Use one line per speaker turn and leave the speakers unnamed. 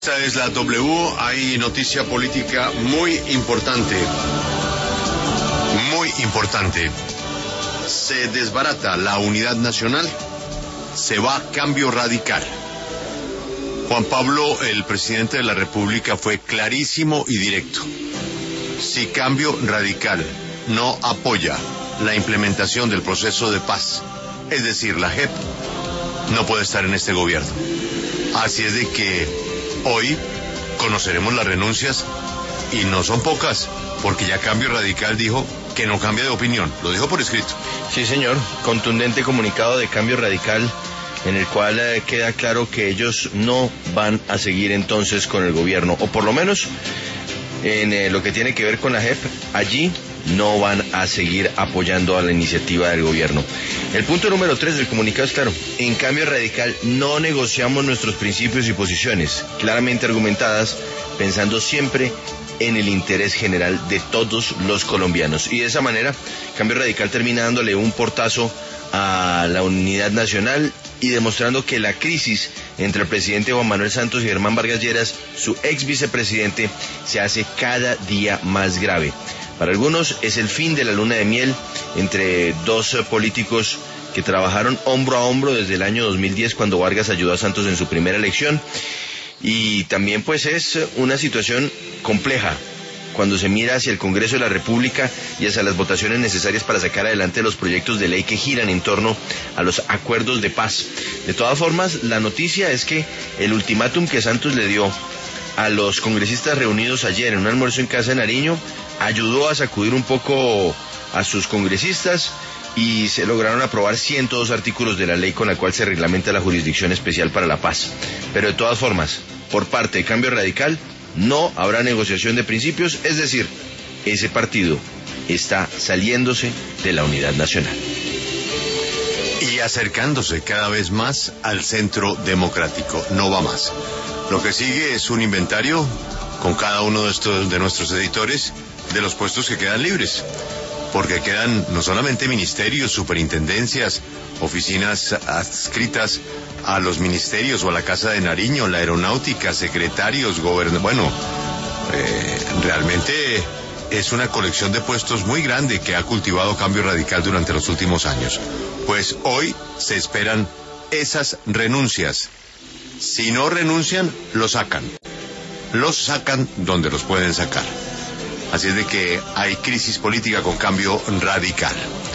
Esta es la W. Hay noticia política muy importante. Muy importante. Se desbarata la unidad nacional. Se va a cambio radical. Juan Pablo, el presidente de la República, fue clarísimo y directo. Si Cambio Radical no apoya la implementación del proceso de paz, es decir, la JEP, no puede estar en este gobierno. Así es de que hoy conoceremos las renuncias, y no son pocas, porque ya Cambio Radical dijo que no cambia de opinión, lo dijo por escrito.
Sí, señor, contundente comunicado de Cambio Radical, en el cual queda claro que ellos no van a seguir entonces con el gobierno, o por lo menos en lo que tiene que ver con la JEP, allí no van a seguir apoyando a la iniciativa del gobierno. El punto número 3 del comunicado es claro: en Cambio Radical no negociamos nuestros principios y posiciones, claramente argumentadas, pensando siempre en el interés general de todos los colombianos. Y de esa manera, Cambio Radical termina dándole un portazo a la unidad nacional y demostrando que la crisis entre el presidente Juan Manuel Santos y Germán Vargas Lleras, su ex vicepresidente, se hace cada día más grave. Para algunos es el fin de la luna de miel entre dos políticos que trabajaron hombro a hombro desde el año 2010, cuando Vargas ayudó a Santos en su primera elección. Y también pues es una situación compleja cuando se mira hacia el Congreso de la República y hacia las votaciones necesarias para sacar adelante los proyectos de ley que giran en torno a los acuerdos de paz. De todas formas, la noticia es que el ultimátum que Santos le dio a los congresistas reunidos ayer en un almuerzo en Casa de Nariño ayudó a sacudir un poco a sus congresistas, y se lograron aprobar 102 artículos de la ley con la cual se reglamenta la Jurisdicción Especial para la Paz. Pero de todas formas, por parte de Cambio Radical, no habrá negociación de principios, es decir, ese partido está saliéndose de la unidad nacional.
Y acercándose cada vez más al centro democrático, no va más. Lo que sigue es un inventario con cada uno de nuestros editores de los puestos que quedan libres, porque quedan no solamente ministerios, superintendencias, oficinas adscritas a los ministerios o a la Casa de Nariño, la aeronáutica, secretarios, realmente es una colección de puestos muy grande que ha cultivado Cambio Radical durante los últimos años. Pues hoy se esperan esas renuncias. Si no renuncian, los sacan. Los sacan donde los pueden sacar. Así es de que hay crisis política con Cambio Radical.